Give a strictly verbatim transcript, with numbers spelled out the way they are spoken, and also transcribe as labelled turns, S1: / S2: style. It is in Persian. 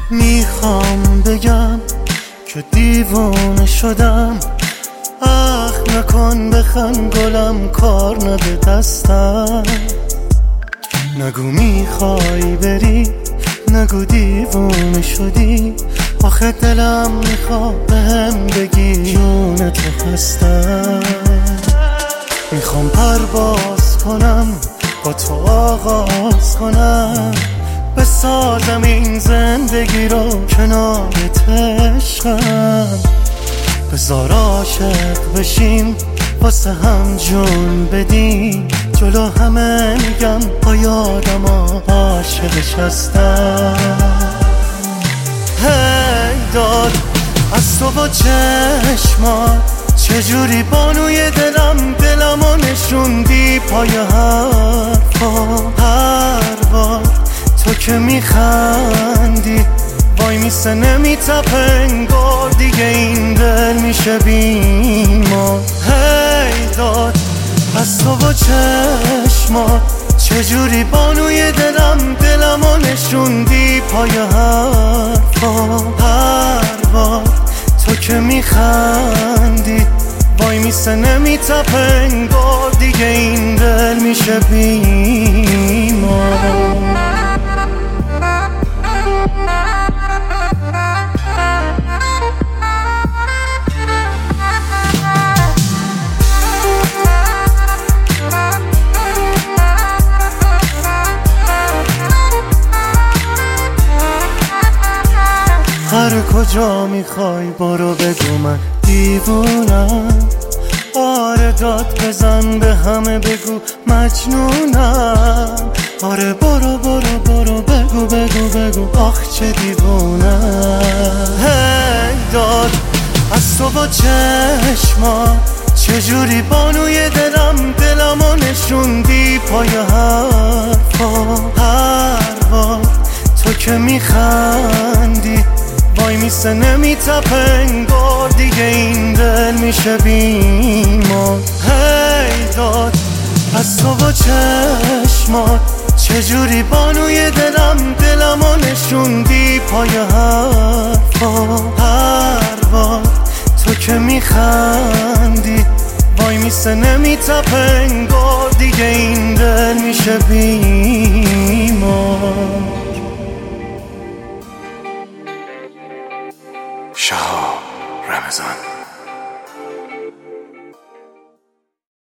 S1: میخوام بگم که دیوانه شدم، اخ نکن بخند گلم کار نده دستم. نگو میخوای بری، نگو دیوانه شدی، آخه دلم میخواد بهم بگی جون تو هستم. میخوام پرواز کنم با تو آغاز کنم، بسازم این زندگی رو کنارت عشقم. بذار عاشق بشیم واسه هم جون بدیم، جلو همه میگم با یادم عاشقش هستم. هی داد از تو با چشمات، چجوری بانوی دلم دلمو نشوندی پای حرفا. هر بار تو که میخندی وای میسه نمیتپه انگار دیگه این دل میشه بیمار. هی داد از تو با چشمات، چجوری بانوی دلم دلمو نشوندی پای حرفا. هر بار تو که میخندی وای میسه نمیتپه انگار دیگه این دل میشه بیمار. هر کجا میخوای برو بگو من دیوونم، آره داد بزن به همه بگو مجنونم. آره برو برو برو بگو بگو بگو آخ چه دیوونم. هی داد از تو با چشمات، چجوری بانوی دلم دلمو نشوندی پای حرفا. هر بار تو که میخندی وای میسه نمیتپه انگار دیگه این دل میشه بیمار. هی داد از تو با چشمات، چجوری بانوی دلم دلمو نشوندی پای حرفا. هر بار تو که میخندی وای میسه نمیتپه انگار دیگه این دل میشه بیمار.